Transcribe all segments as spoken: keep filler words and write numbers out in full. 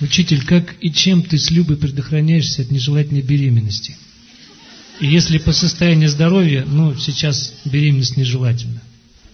Учитель, как и чем ты с Любой предохраняешься от нежелательной беременности? И если по состоянию здоровья, ну, сейчас беременность нежелательна.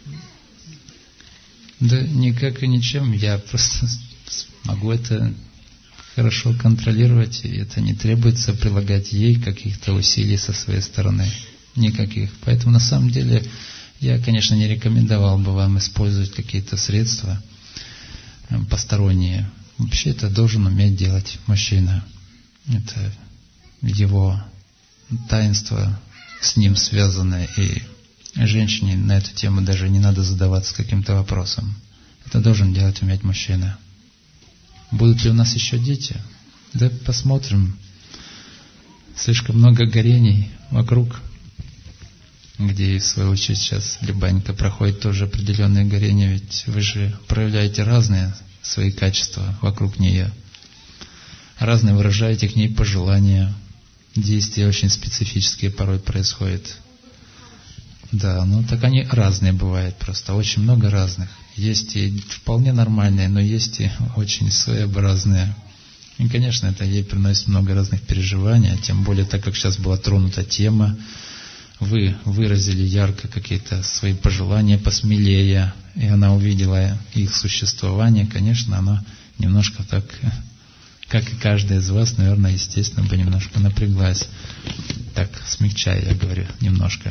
Да никак и ничем. Я просто могу это хорошо контролировать, и это не требуется прилагать ей каких-то усилий со своей стороны. Никаких. Поэтому на самом деле я, конечно, не рекомендовал бы вам использовать какие-то средства посторонние. Вообще это должен уметь делать мужчина. Это его таинство с ним связанное, и женщине на эту тему даже не надо задаваться каким-то вопросом. Это должен делать уметь мужчина. Будут ли у нас еще дети? Да посмотрим. Слишком много горений вокруг, где, в свою очередь, сейчас Любанька проходит тоже определенные горения, ведь вы же проявляете разные свои качества вокруг нее. Разные выражаете к ней пожелания. Действия очень специфические порой происходят. Да, ну так они разные бывают просто, очень много разных. Есть и вполне нормальные, но есть и очень своеобразные. И, конечно, это ей приносит много разных переживаний, а тем более, так как сейчас была тронута тема, вы выразили ярко какие-то свои пожелания посмелее, и она увидела их существование, конечно, оно немножко так, как и каждый из вас, наверное, естественно, бы немножко напряглась. Так, смягчая, я говорю, немножко.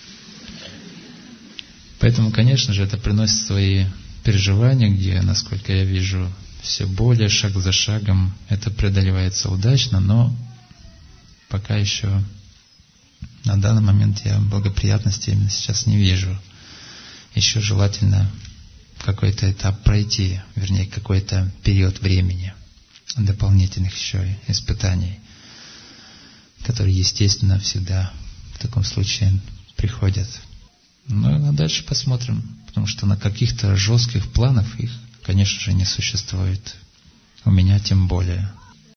Поэтому, конечно же, это приносит свои переживания, где, насколько я вижу, все более, шаг за шагом, это преодолевается удачно, но пока еще на данный момент я благоприятности именно сейчас не вижу. Еще желательно какой-то этап пройти, вернее, какой-то период времени, дополнительных еще испытаний, которые, естественно, всегда в таком случае приходят. Ну, а дальше посмотрим, потому что на каких-то жестких планах их, конечно же, не существует. У меня тем более.